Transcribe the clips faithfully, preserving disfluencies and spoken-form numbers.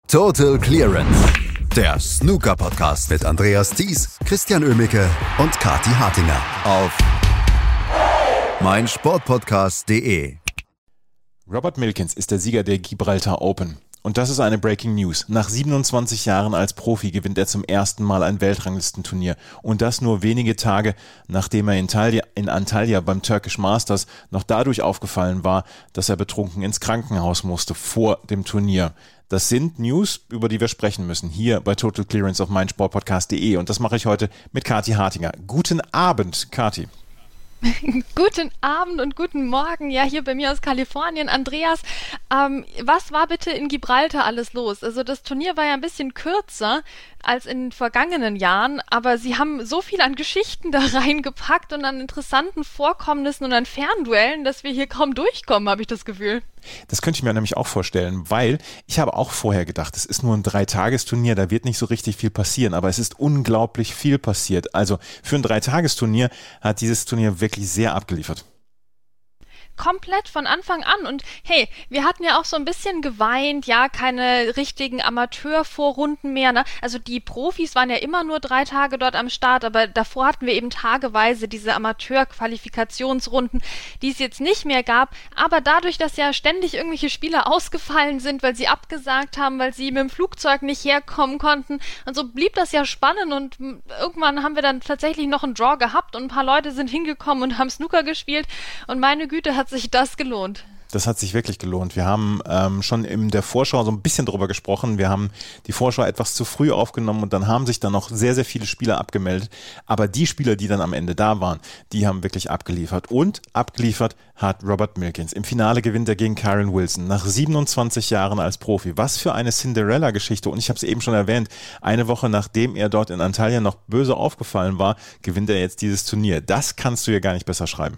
Total Clearance, der Snooker-Podcast mit Andreas Thies, Christian Oemicke und Kathi Hartinger auf meinsportpodcast punkt de. Robert Milkins ist der Sieger der Gibraltar Open. Und das ist eine Breaking News. Nach siebenundzwanzig Jahren als Profi gewinnt er zum ersten Mal ein Weltranglistenturnier. Und das nur wenige Tage, nachdem er in, Antalya, in Antalya beim Turkish Masters noch dadurch aufgefallen war, dass er betrunken ins Krankenhaus musste vor dem Turnier. Das sind News, über die wir sprechen müssen, hier bei Total Clearance auf meinsportpodcast punkt de. Und das mache ich heute mit Kathi Hartinger. Guten Abend, Kathi. Guten Abend und guten Morgen, ja, hier bei mir aus Kalifornien. Andreas, ähm, was war bitte in Gibraltar alles los? Also das Turnier war ja ein bisschen kürzer als in den vergangenen Jahren, aber sie haben so viel an Geschichten da reingepackt und an interessanten Vorkommnissen und an Fernduellen, dass wir hier kaum durchkommen, habe ich das Gefühl. Das könnte ich mir nämlich auch vorstellen, weil ich habe auch vorher gedacht, es ist nur ein Dreitagesturnier, da wird nicht so richtig viel passieren, aber es ist unglaublich viel passiert. Also für ein Dreitagesturnier hat dieses Turnier wirklich sehr abgeliefert. Komplett von Anfang an. Und hey, wir hatten ja auch so ein bisschen geweint, ja, keine richtigen Amateurvorrunden mehr, ne? Also die Profis waren ja immer nur drei Tage dort am Start, aber davor hatten wir eben tageweise diese Amateurqualifikationsrunden, die es jetzt nicht mehr gab. Aber dadurch, dass ja ständig irgendwelche Spieler ausgefallen sind, weil sie abgesagt haben, weil sie mit dem Flugzeug nicht herkommen konnten, und so blieb das ja spannend und irgendwann haben wir dann tatsächlich noch einen Draw gehabt und ein paar Leute sind hingekommen und haben Snooker gespielt und meine Güte, hat sich das gelohnt. Das hat sich wirklich gelohnt. Wir haben ähm, schon in der Vorschau so ein bisschen drüber gesprochen. Wir haben die Vorschau etwas zu früh aufgenommen und dann haben sich dann noch sehr, sehr viele Spieler abgemeldet. Aber die Spieler, die dann am Ende da waren, die haben wirklich abgeliefert. Und abgeliefert hat Robert Milkins. Im Finale gewinnt er gegen Kyren Wilson nach siebenundzwanzig Jahren als Profi. Was für eine Cinderella-Geschichte. Und ich habe es eben schon erwähnt, eine Woche nachdem er dort in Antalya noch böse aufgefallen war, gewinnt er jetzt dieses Turnier. Das kannst du ja gar nicht besser schreiben.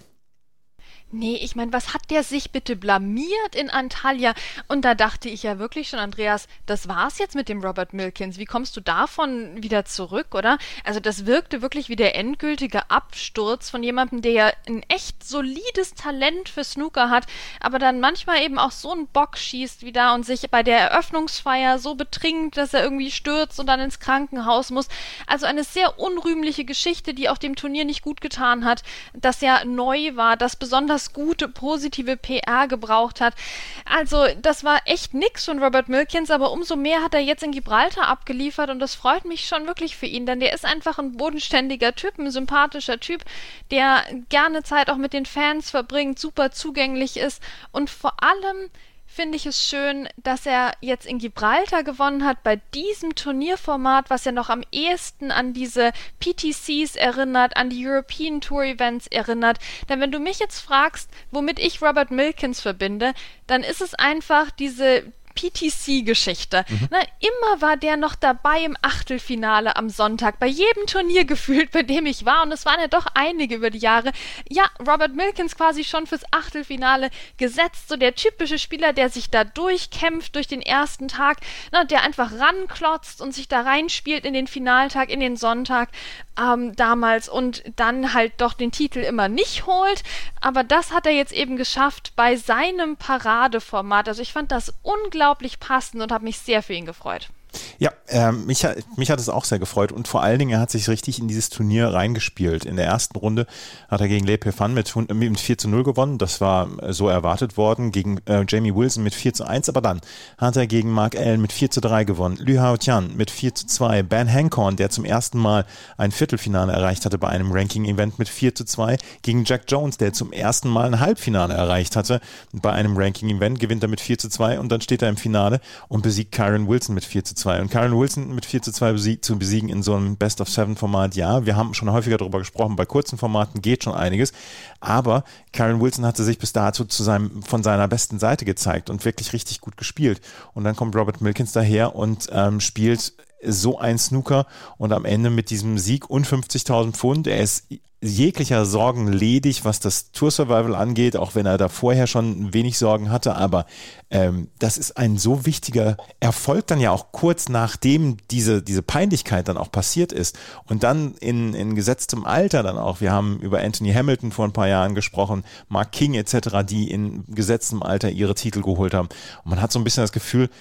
Nee, ich meine, was hat der sich bitte blamiert in Antalya? Und da dachte ich ja wirklich schon, Andreas, das war's jetzt mit dem Robert Milkins. Wie kommst du davon wieder zurück, oder? Also das wirkte wirklich wie der endgültige Absturz von jemandem, der ja ein echt solides Talent für Snooker hat, aber dann manchmal eben auch so einen Bock schießt wie da und sich bei der Eröffnungsfeier so betrinkt, dass er irgendwie stürzt und dann ins Krankenhaus muss. Also eine sehr unrühmliche Geschichte, die auch dem Turnier nicht gut getan hat, das ja neu war, das besonders gute, positive P R gebraucht hat. Also das war echt nix von Robert Milkins, aber umso mehr hat er jetzt in Gibraltar abgeliefert und das freut mich schon wirklich für ihn, denn der ist einfach ein bodenständiger Typ, ein sympathischer Typ, der gerne Zeit auch mit den Fans verbringt, super zugänglich ist und vor allem finde ich es schön, dass er jetzt in Gibraltar gewonnen hat, bei diesem Turnierformat, was ja noch am ehesten an diese P T Cs erinnert, an die European Tour Events erinnert. Denn wenn du mich jetzt fragst, womit ich Robert Milkins verbinde, dann ist es einfach diese P T C-Geschichte. Mhm. Na, immer war der noch dabei im Achtelfinale am Sonntag, bei jedem Turnier gefühlt, bei dem ich war, und es waren ja doch einige über die Jahre. Ja, Robert Milkins quasi schon fürs Achtelfinale gesetzt, so der typische Spieler, der sich da durchkämpft durch den ersten Tag, na, der einfach ranklotzt und sich da reinspielt in den Finaltag, in den Sonntag ähm, damals und dann halt doch den Titel immer nicht holt, aber das hat er jetzt eben geschafft bei seinem Paradeformat. Also ich fand das unglaublich unglaublich passend und habe mich sehr für ihn gefreut. Ja, äh, mich, mich hat es auch sehr gefreut und vor allen Dingen, er hat sich richtig in dieses Turnier reingespielt. In der ersten Runde hat er gegen Le Pefan mit, mit vier zu null gewonnen, das war so erwartet worden, gegen äh, Jamie Wilson mit vier zu eins, aber dann hat er gegen Mark Allen mit vier zu drei gewonnen, Liu Haotian mit vier zu zwei, Ben Hancorn, der zum ersten Mal ein Viertelfinale erreicht hatte bei einem Ranking-Event mit vier zu zwei, gegen Jack Jones, der zum ersten Mal ein Halbfinale erreicht hatte bei einem Ranking-Event, gewinnt er mit vier zu zwei und dann steht er im Finale und besiegt Kyren Wilson mit vier zu zwei. Und Kyren Wilson mit vier zu zwei besieg, zu besiegen in so einem Best-of-Seven-Format, ja, wir haben schon häufiger darüber gesprochen, bei kurzen Formaten geht schon einiges, aber Kyren Wilson hatte sich bis dato zu seinem, von seiner besten Seite gezeigt und wirklich richtig gut gespielt. Und dann kommt Robert Milkins daher und ähm, spielt so ein Snooker und am Ende mit diesem Sieg und fünfzigtausend Pfund, er ist jeglicher Sorgen ledig, was das Tour-Survival angeht, auch wenn er da vorher schon wenig Sorgen hatte, aber ähm, das ist ein so wichtiger Erfolg dann ja auch kurz nachdem diese, diese Peinlichkeit dann auch passiert ist und dann in, in gesetztem Alter dann auch, wir haben über Anthony Hamilton vor ein paar Jahren gesprochen, Mark King et cetera, die in gesetztem Alter ihre Titel geholt haben und man hat so ein bisschen das Gefühl,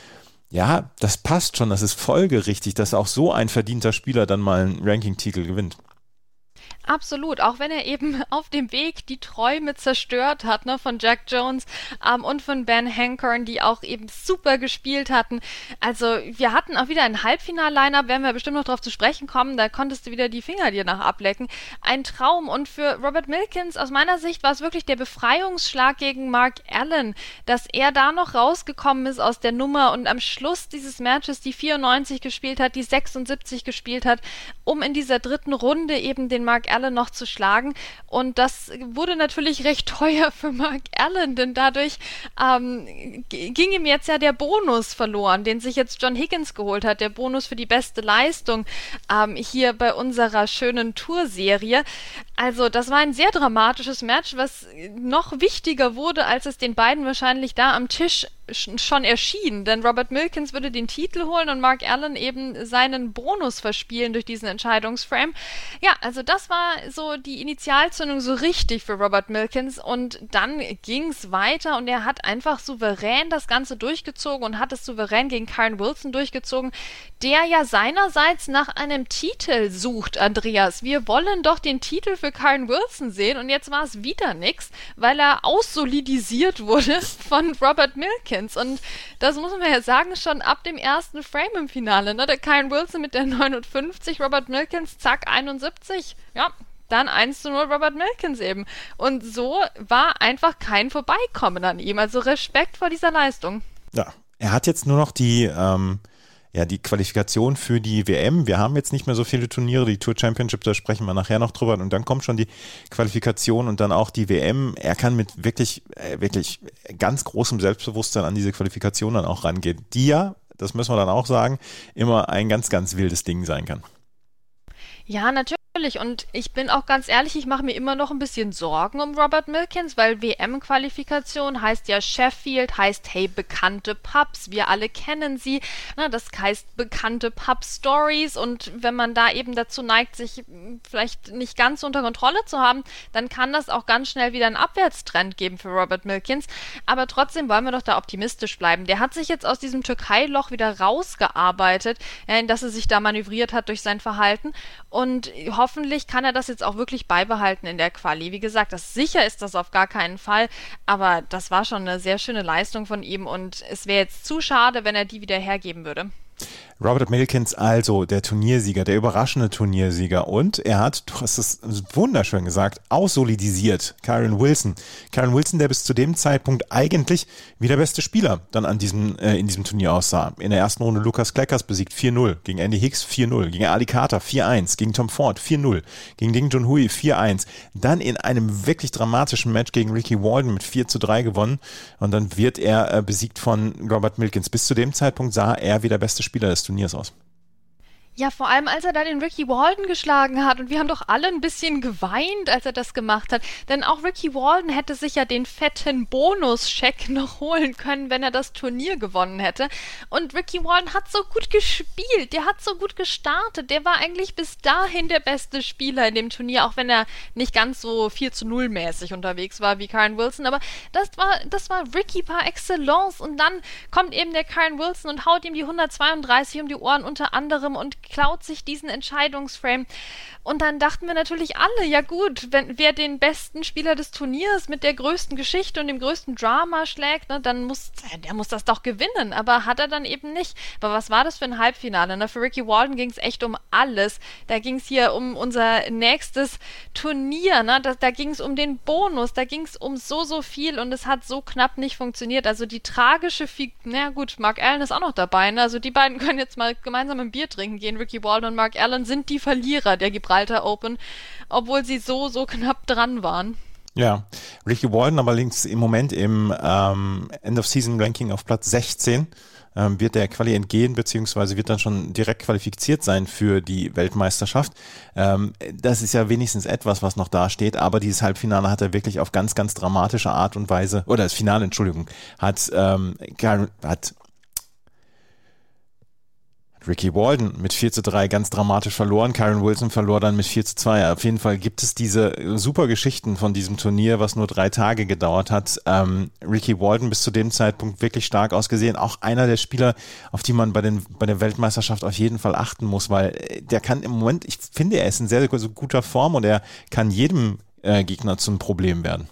Ja, das passt schon, das ist folgerichtig, dass auch so ein verdienter Spieler dann mal einen Ranking-Titel gewinnt. Absolut, auch wenn er eben auf dem Weg die Träume zerstört hat, ne, von Jack Jones ähm, und von Ben Hankorn, die auch eben super gespielt hatten. Also wir hatten auch wieder ein Halbfinal-Line-Up, werden wir bestimmt noch drauf zu sprechen kommen, da konntest du wieder die Finger dir nach ablecken. Ein Traum, und für Robert Milkins aus meiner Sicht war es wirklich der Befreiungsschlag gegen Mark Allen, dass er da noch rausgekommen ist aus der Nummer und am Schluss dieses Matches die vierundneunzig gespielt hat, die sechsundsiebzig gespielt hat, um in dieser dritten Runde eben den Mark Allen noch zu schlagen, und das wurde natürlich recht teuer für Mark Allen, denn dadurch ähm, g- ging ihm jetzt ja der Bonus verloren, den sich jetzt John Higgins geholt hat, der Bonus für die beste Leistung ähm, hier bei unserer schönen Tourserie. Also das war ein sehr dramatisches Match, was noch wichtiger wurde, als es den beiden wahrscheinlich da am Tisch schon erschien, denn Robert Milkins würde den Titel holen und Mark Allen eben seinen Bonus verspielen durch diesen Entscheidungsframe. Ja, also das war so die Initialzündung so richtig für Robert Milkins, und dann ging's weiter und er hat einfach souverän das Ganze durchgezogen und hat es souverän gegen Kyren Wilson durchgezogen, der ja seinerseits nach einem Titel sucht, Andreas. Wir wollen doch den Titel für Kyren Wilson sehen, und jetzt war es wieder nix, weil er aussolidisiert wurde von Robert Milkins. Und das muss man ja sagen, schon ab dem ersten Frame im Finale, ne? Der Kyren Wilson mit der neunundfünfzig, Robert Milkins, zack, einundsiebzig. Ja, dann eins zu null Robert Milkins eben. Und so war einfach kein Vorbeikommen an ihm. Also Respekt vor dieser Leistung. Ja, er hat jetzt nur noch die, ähm, ja, die Qualifikation für die W M. Wir haben jetzt nicht mehr so viele Turniere, die Tour Championship, da sprechen wir nachher noch drüber, und dann kommt schon die Qualifikation und dann auch die W M. Er kann mit wirklich, äh, wirklich ganz großem Selbstbewusstsein an diese Qualifikation dann auch rangehen, die ja, das müssen wir dann auch sagen, immer ein ganz, ganz wildes Ding sein kann. Ja, natürlich. Und ich bin auch ganz ehrlich, ich mache mir immer noch ein bisschen Sorgen um Robert Milkins, weil W M-Qualifikation heißt ja Sheffield, heißt, hey, bekannte Pubs, wir alle kennen sie. Na, das heißt bekannte Pub-Stories, und wenn man da eben dazu neigt, sich vielleicht nicht ganz unter Kontrolle zu haben, dann kann das auch ganz schnell wieder einen Abwärtstrend geben für Robert Milkins. Aber trotzdem wollen wir doch da optimistisch bleiben. Der hat sich jetzt aus diesem Türkei-Loch wieder rausgearbeitet, in das er sich da manövriert hat durch sein Verhalten, und hoffentlich kann er das jetzt auch wirklich beibehalten in der Quali. Wie gesagt, das sicher ist das auf gar keinen Fall, aber das war schon eine sehr schöne Leistung von ihm, und es wäre jetzt zu schade, wenn er die wieder hergeben würde. Robert Milkins, also der Turniersieger, der überraschende Turniersieger, und er hat, du hast es wunderschön gesagt, aussolidisiert Kyren Wilson. Kyren Wilson, der bis zu dem Zeitpunkt eigentlich wie der beste Spieler dann an diesem, äh, in diesem Turnier aussah. In der ersten Runde Lukas Kleckers besiegt vier null, gegen Andy Hicks vier null, gegen Ali Carter vier eins, gegen Tom Ford vier null, gegen Ding Junhui vier eins, dann in einem wirklich dramatischen Match gegen Ricky Walden mit vier zu drei gewonnen, und dann wird er äh, besiegt von Robert Milkins. Bis zu dem Zeitpunkt sah er wie der beste Spieler des Turniers aus. Ja, vor allem, als er da den Ricky Walden geschlagen hat, und wir haben doch alle ein bisschen geweint, als er das gemacht hat, denn auch Ricky Walden hätte sich ja den fetten Bonuscheck noch holen können, wenn er das Turnier gewonnen hätte, und Ricky Walden hat so gut gespielt, der hat so gut gestartet, der war eigentlich bis dahin der beste Spieler in dem Turnier, auch wenn er nicht ganz so vier zu null mäßig unterwegs war wie Kyren Wilson, aber das war, das war Ricky par excellence, und dann kommt eben der Kyren Wilson und haut ihm die hundertzweiunddreißig um die Ohren unter anderem und klaut sich diesen Entscheidungsframe. Und dann dachten wir natürlich alle, ja gut, wenn wer den besten Spieler des Turniers mit der größten Geschichte und dem größten Drama schlägt, ne, dann muss der muss das doch gewinnen. Aber hat er dann eben nicht. Aber was war das für ein Halbfinale? Ne? Für Ricky Walden ging es echt um alles. Da ging es hier um unser nächstes Turnier. Ne? Da, da ging es um den Bonus. Da ging es um so, so viel, und es hat so knapp nicht funktioniert. Also die tragische Figur, na gut, Mark Allen ist auch noch dabei. Ne? Also die beiden können jetzt mal gemeinsam ein Bier trinken gehen. Ricky Walden und Mark Allen sind die Verlierer der Gibraltar Open, obwohl sie so, so knapp dran waren. Ja, Ricky Walden allerdings im Moment im ähm, End-of-Season-Ranking auf Platz sechzehn, ähm, wird der Quali entgehen, beziehungsweise wird dann schon direkt qualifiziert sein für die Weltmeisterschaft. Ähm, das ist ja wenigstens etwas, was noch da steht, aber dieses Halbfinale hat er wirklich auf ganz, ganz dramatische Art und Weise, oder das Finale, Entschuldigung, hat, ähm, hat Ricky Walden mit vier zu drei ganz dramatisch verloren. Kyron Wilson verlor dann mit vier zu zwei. Auf jeden Fall gibt es diese super Geschichten von diesem Turnier, was nur drei Tage gedauert hat. Ähm, Ricky Walden bis zu dem Zeitpunkt wirklich stark ausgesehen. Auch einer der Spieler, auf die man bei, den, bei der Weltmeisterschaft auf jeden Fall achten muss, weil der kann im Moment, ich finde, er ist in sehr, sehr guter Form und er kann jedem äh, Gegner zum Problem werden.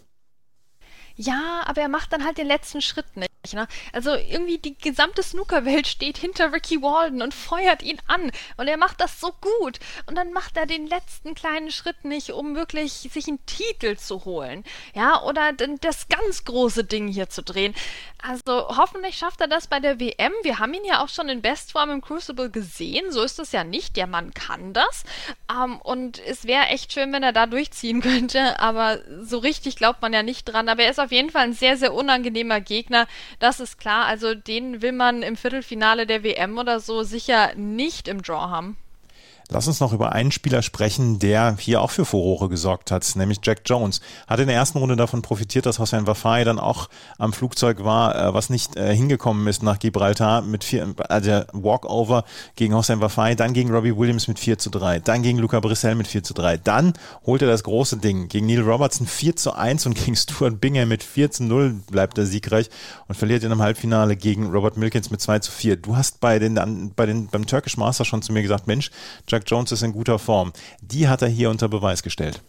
Ja, aber er macht dann halt den letzten Schritt nicht. Ne? Also irgendwie die gesamte Snookerwelt steht hinter Ricky Walden und feuert ihn an. Und er macht das so gut. Und dann macht er den letzten kleinen Schritt nicht, um wirklich sich einen Titel zu holen. Ja, oder das ganz große Ding hier zu drehen. Also hoffentlich schafft er das bei der W M. Wir haben ihn ja auch schon in Bestform im Crucible gesehen. So ist es ja nicht. Der Mann kann das. Um, und es wäre echt schön, wenn er da durchziehen könnte. Aber so richtig glaubt man ja nicht dran. Aber er ist auf jeden Fall ein sehr, sehr unangenehmer Gegner. Das ist klar. Also den will man im Viertelfinale der W M oder so sicher nicht im Draw haben. Lass uns noch über einen Spieler sprechen, der hier auch für Furore gesorgt hat, nämlich Jack Jones. Hat in der ersten Runde davon profitiert, dass Hossein Wafai dann auch am Flugzeug war, was nicht äh, hingekommen ist nach Gibraltar mit vier, also Walkover gegen Hossein Wafai, dann gegen Robbie Williams mit vier zu drei, dann gegen Luca Brissell mit vier zu drei, dann holt er das große Ding gegen Neil Robertson vier zu eins und gegen Stuart Bingham mit vier zu null bleibt er siegreich und verliert in einem Halbfinale gegen Robert Milkins mit zwei zu vier. Du hast bei den, bei den, beim Turkish Master schon zu mir gesagt, Mensch, Jack Jones ist in guter Form. Die hat er hier unter Beweis gestellt.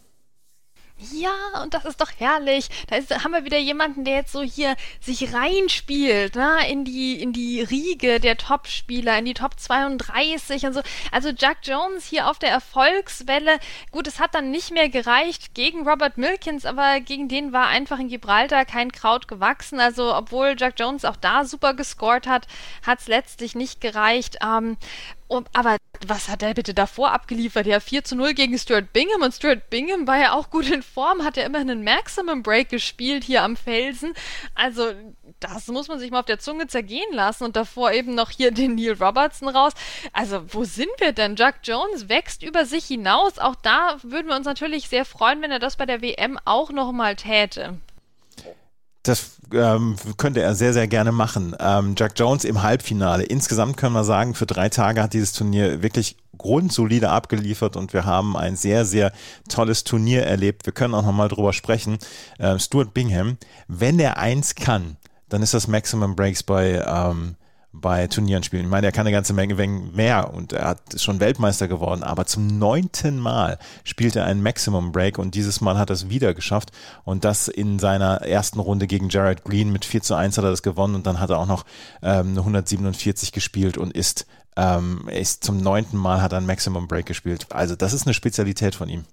Ja, und das ist doch herrlich. Da ist, haben wir wieder jemanden, der jetzt so hier sich reinspielt, ne, in die, in die Riege der Top-Spieler, in die Top zweiunddreißig und so. Also Jack Jones hier auf der Erfolgswelle. Gut, es hat dann nicht mehr gereicht gegen Robert Milkins, aber gegen den war einfach in Gibraltar kein Kraut gewachsen. Also, obwohl Jack Jones auch da super gescored hat, hat es letztlich nicht gereicht. Ähm, Um, aber was hat er bitte davor abgeliefert? Ja, vier zu null gegen Stuart Bingham und Stuart Bingham war ja auch gut in Form, hat ja immerhin einen Maximum Break gespielt hier am Felsen. Also das muss man sich mal auf der Zunge zergehen lassen und davor eben noch hier den Neil Robertson raus. Also wo sind wir denn? Jack Jones wächst über sich hinaus. Auch da würden wir uns natürlich sehr freuen, wenn er das bei der W M auch nochmal täte. Das ähm, könnte er sehr, sehr gerne machen. Ähm, Jack Jones im Halbfinale. Insgesamt können wir sagen, für drei Tage hat dieses Turnier wirklich grundsolide abgeliefert und wir haben ein sehr, sehr tolles Turnier erlebt. Wir können auch nochmal drüber sprechen. Ähm, Stuart Bingham, wenn er eins kann, dann ist das Maximum Breaks bei ähm, bei Turnieren spielen. Ich meine, er kann eine ganze Menge mehr und er hat ist schon Weltmeister geworden, aber zum neunten Mal spielt er einen Maximum Break und dieses Mal hat er es wieder geschafft und das in seiner ersten Runde gegen Jared Green mit vier zu eins hat er das gewonnen und dann hat er auch noch ähm, eine hundertsiebenundvierzig gespielt und ist, ähm, ist zum neunten Mal hat er einen Maximum Break gespielt. Also das ist eine Spezialität von ihm.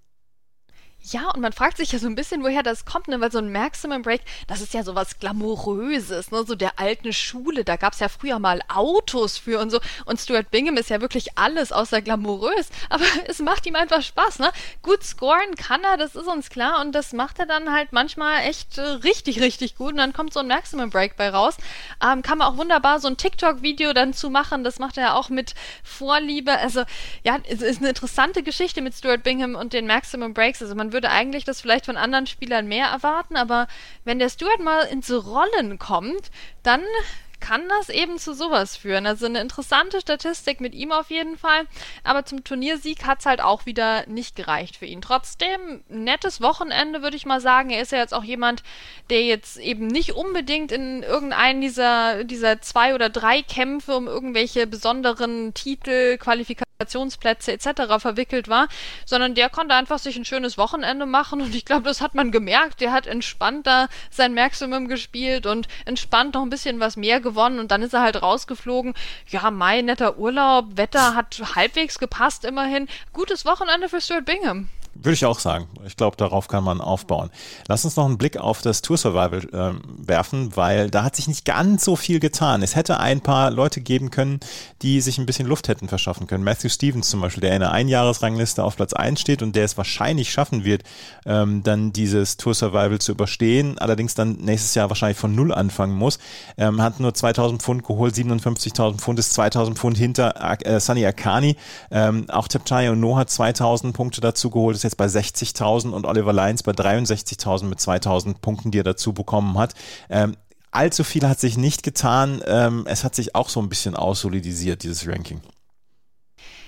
Ja, und man fragt sich ja so ein bisschen, woher das kommt, ne? Weil so ein Maximum Break, das ist ja so was Glamouröses, ne? So der alten Schule, da gab's ja früher mal Autos für und so. Und Stuart Bingham ist ja wirklich alles außer glamourös, aber es macht ihm einfach Spaß, ne? Gut scoren kann er, das ist uns klar und das macht er dann halt manchmal echt äh, richtig, richtig gut und dann kommt so ein Maximum Break bei raus. Ähm, kann man auch wunderbar so ein TikTok-Video dann zu machen, das macht er auch mit Vorliebe. Also ja, es ist eine interessante Geschichte mit Stuart Bingham und den Maximum Breaks, also man würde eigentlich das vielleicht von anderen Spielern mehr erwarten, aber wenn der Stuart mal ins Rollen kommt, dann kann das eben zu sowas führen. Also eine interessante Statistik mit ihm auf jeden Fall, aber zum Turniersieg hat es halt auch wieder nicht gereicht für ihn. Trotzdem, nettes Wochenende, würde ich mal sagen. Er ist ja jetzt auch jemand, der jetzt eben nicht unbedingt in irgendeinen dieser, dieser zwei oder drei Kämpfe um irgendwelche besonderen Titel, Qualifikationsplätze et cetera verwickelt war, sondern der konnte einfach sich ein schönes Wochenende machen und ich glaube, das hat man gemerkt. Der hat entspannt da sein Maximum gespielt und entspannt noch ein bisschen was mehr gewonnen und dann ist er halt rausgeflogen. Ja, Mai, netter Urlaub, Wetter hat halbwegs gepasst immerhin. Gutes Wochenende für Stuart Bingham. Würde ich auch sagen. Ich glaube, darauf kann man aufbauen. Lass uns noch einen Blick auf das Tour Survival äh, werfen, weil da hat sich nicht ganz so viel getan. Es hätte ein paar Leute geben können, die sich ein bisschen Luft hätten verschaffen können. Matthew Stevens zum Beispiel, der in der Einjahresrangliste auf Platz eins steht und der es wahrscheinlich schaffen wird, ähm, dann dieses Tour Survival zu überstehen, allerdings dann nächstes Jahr wahrscheinlich von Null anfangen muss. Ähm, hat nur zweitausend Pfund geholt, siebenundfünfzigtausend Pfund ist zweitausend Pfund hinter äh, Sunny Akani. Ähm, auch Tepchai und Noah hat zweitausend Punkte dazu geholt, ist jetzt bei sechzigtausend und Oliver Lyons bei dreiundsechzigtausend mit zweitausend Punkten, die er dazu bekommen hat. Ähm, allzu viel hat sich nicht getan. Ähm, es hat sich auch so ein bisschen aussolidisiert, dieses Ranking.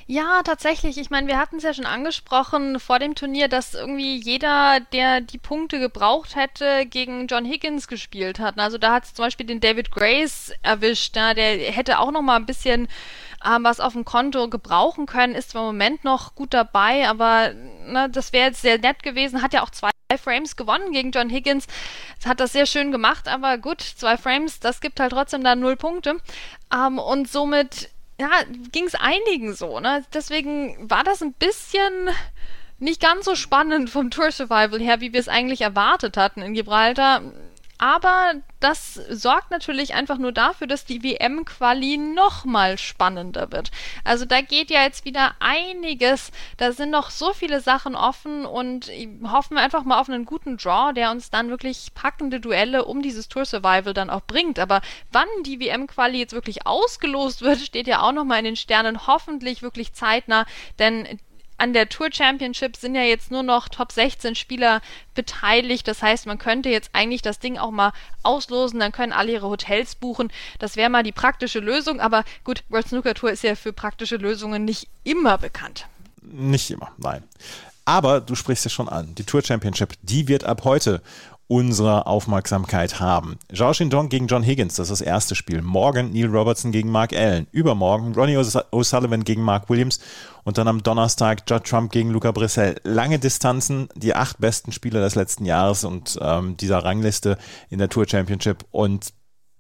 Ja, tatsächlich. Ich meine, wir hatten es ja schon angesprochen vor dem Turnier, dass irgendwie jeder, der die Punkte gebraucht hätte, gegen John Higgins gespielt hat. Also da hat es zum Beispiel den David Grace erwischt. Ja, der hätte auch noch mal ein bisschen ähm, was auf dem Konto gebrauchen können, ist zwar im Moment noch gut dabei, aber ne, das wäre jetzt sehr nett gewesen. Hat ja auch zwei Frames gewonnen gegen John Higgins. Hat das sehr schön gemacht, aber gut, zwei Frames, das gibt halt trotzdem dann null Punkte. Ähm, und somit ja, ging es einigen so, ne? Deswegen war das ein bisschen nicht ganz so spannend vom Tour Survival her, wie wir es eigentlich erwartet hatten in Gibraltar. Aber das sorgt natürlich einfach nur dafür, dass die W M-Quali noch mal spannender wird. Also da geht ja jetzt wieder einiges. Da sind noch so viele Sachen offen und hoffen wir einfach mal auf einen guten Draw, der uns dann wirklich packende Duelle um dieses Tour Survival dann auch bringt. Aber wann die W M-Quali jetzt wirklich ausgelost wird, steht ja auch noch mal in den Sternen. Hoffentlich wirklich zeitnah, denn an der Tour Championship sind ja jetzt nur noch Top sechzehn Spieler beteiligt. Das heißt, man könnte jetzt eigentlich das Ding auch mal auslosen, dann können alle ihre Hotels buchen. Das wäre mal die praktische Lösung. Aber gut, World Snooker Tour ist ja für praktische Lösungen nicht immer bekannt. Nicht immer, nein. Aber du sprichst es schon an. Die Tour Championship, die wird ab heute unsere Aufmerksamkeit haben. Zhao Shindong gegen John Higgins, das ist das erste Spiel. Morgen Neil Robertson gegen Mark Allen. Übermorgen Ronnie O'Sullivan gegen Mark Williams. Und dann am Donnerstag Judd Trump gegen Luca Brissell. Lange Distanzen, die acht besten Spieler des letzten Jahres und ähm, dieser Rangliste in der Tour Championship. Und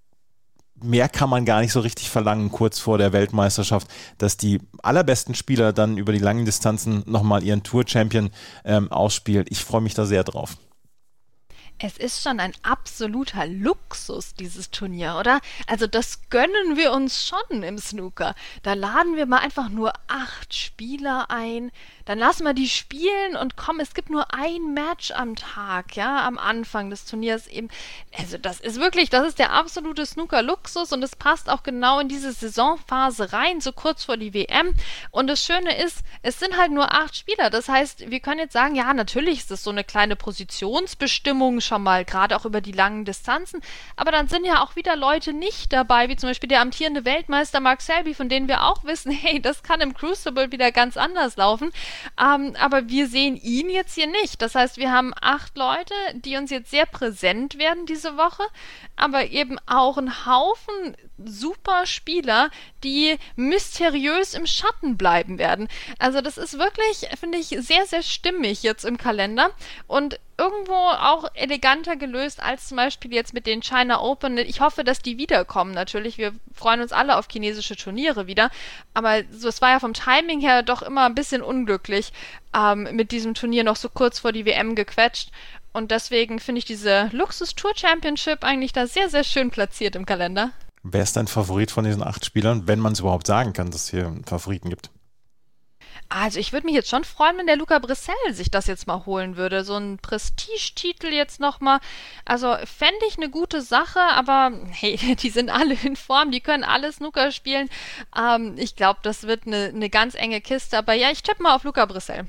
mehr kann man gar nicht so richtig verlangen, kurz vor der Weltmeisterschaft, dass die allerbesten Spieler dann über die langen Distanzen nochmal ihren Tour-Champion ähm, ausspielen. Ich freue mich da sehr drauf. Es ist schon ein absoluter Luxus, dieses Turnier, oder? Also das gönnen wir uns schon im Snooker. Da laden wir mal einfach nur acht Spieler ein, dann lassen wir die spielen und komm, es gibt nur ein Match am Tag, ja, am Anfang des Turniers eben. Also das ist wirklich, das ist der absolute Snooker-Luxus und es passt auch genau in diese Saisonphase rein, so kurz vor die W M. Und das Schöne ist, es sind halt nur acht Spieler. Das heißt, wir können jetzt sagen, ja, natürlich ist das so eine kleine Positionsbestimmung schon mal, gerade auch über die langen Distanzen. Aber dann sind ja auch wieder Leute nicht dabei, wie zum Beispiel der amtierende Weltmeister Mark Selby, von denen wir auch wissen, hey, das kann im Crucible wieder ganz anders laufen. Ähm, aber wir sehen ihn jetzt hier nicht. Das heißt, wir haben acht Leute, die uns jetzt sehr präsent werden diese Woche, aber eben auch ein Haufen super Spieler, die mysteriös im Schatten bleiben werden. Also das ist wirklich, finde ich, sehr, sehr stimmig jetzt im Kalender und irgendwo auch eleganter gelöst als zum Beispiel jetzt mit den China Open. Ich hoffe, dass die wiederkommen natürlich. Wir freuen uns alle auf chinesische Turniere wieder. Aber so, es war ja vom Timing her doch immer ein bisschen unglücklich, ähm, mit diesem Turnier noch so kurz vor die W M gequetscht. Und deswegen finde ich diese Luxus Tour Championship eigentlich da sehr, sehr schön platziert im Kalender. Wer ist dein Favorit von diesen acht Spielern, wenn man es überhaupt sagen kann, dass es hier einen Favoriten gibt? Also ich würde mich jetzt schon freuen, wenn der Luca Brissell sich das jetzt mal holen würde. So ein Prestigetitel jetzt nochmal. Also fände ich eine gute Sache, aber hey, die sind alle in Form, die können alle Snooker spielen. Ähm, ich glaube, das wird eine, eine ganz enge Kiste. Aber ja, ich tippe mal auf Luca Brissell.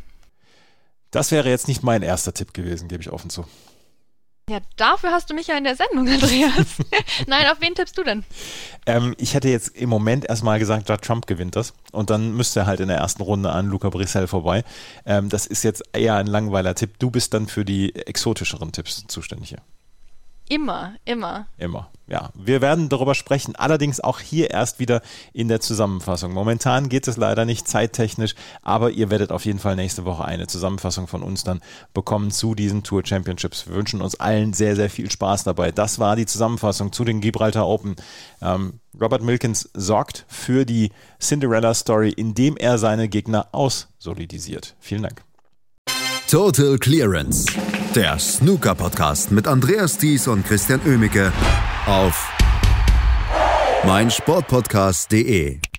Das wäre jetzt nicht mein erster Tipp gewesen, gebe ich offen zu. Ja, dafür hast du mich ja in der Sendung, Andreas. Nein, auf wen tippst du denn? Ähm, ich hätte jetzt im Moment erstmal gesagt, Judd Trump gewinnt das. Und dann müsste er halt in der ersten Runde an Luca Brissell vorbei. Ähm, das ist jetzt eher ein langweiler Tipp. Du bist dann für die exotischeren Tipps zuständig hier. Immer, immer. Immer, ja. Wir werden darüber sprechen, allerdings auch hier erst wieder in der Zusammenfassung. Momentan geht es leider nicht zeittechnisch, aber ihr werdet auf jeden Fall nächste Woche eine Zusammenfassung von uns dann bekommen zu diesen Tour Championships. Wir wünschen uns allen sehr, sehr viel Spaß dabei. Das war die Zusammenfassung zu den Gibraltar Open. Ähm, Robert Milkins sorgt für die Cinderella-Story, indem er seine Gegner aussolidisiert. Vielen Dank. Total Clearance, der Snooker-Podcast mit Andreas Thies und Christian Oemicke auf meinsportpodcast punkt de.